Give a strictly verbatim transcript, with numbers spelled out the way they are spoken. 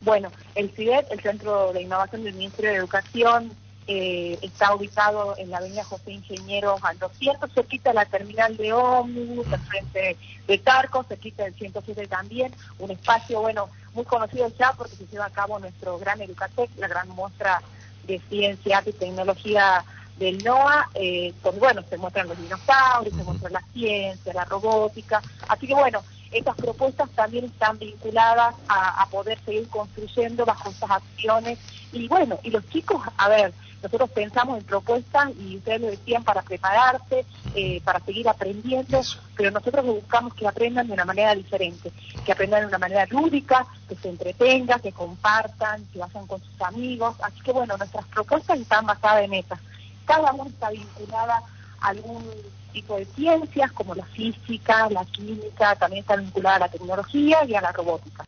Bueno, el CIDET, el Centro de Innovación del Ministerio de Educación, eh, está ubicado en la avenida José Ingenieros al doscientos, cerquita de la terminal de ómnibus, al frente de Tarco, cerquita del ciento siete también, un espacio, bueno, muy conocido ya porque se lleva a cabo nuestro gran Educatec, la gran muestra de ciencia, arte y tecnología del NOA, eh, donde, bueno, se muestran los dinosaurios, se muestra la ciencia, la robótica, así que, bueno, estas propuestas también están vinculadas a, a poder seguir construyendo bajo estas acciones, y bueno, y los chicos, a ver, nosotros pensamos en propuestas, y ustedes lo decían, para prepararse, eh, para seguir aprendiendo, pero nosotros buscamos que aprendan de una manera diferente, que aprendan de una manera lúdica, que se entretengan, que compartan, que vayan con sus amigos, así que bueno, nuestras propuestas están basadas en esas. Cada una está vinculada a algún tipo de ciencias, como la física, la química, también está vinculada a la tecnología y a la robótica.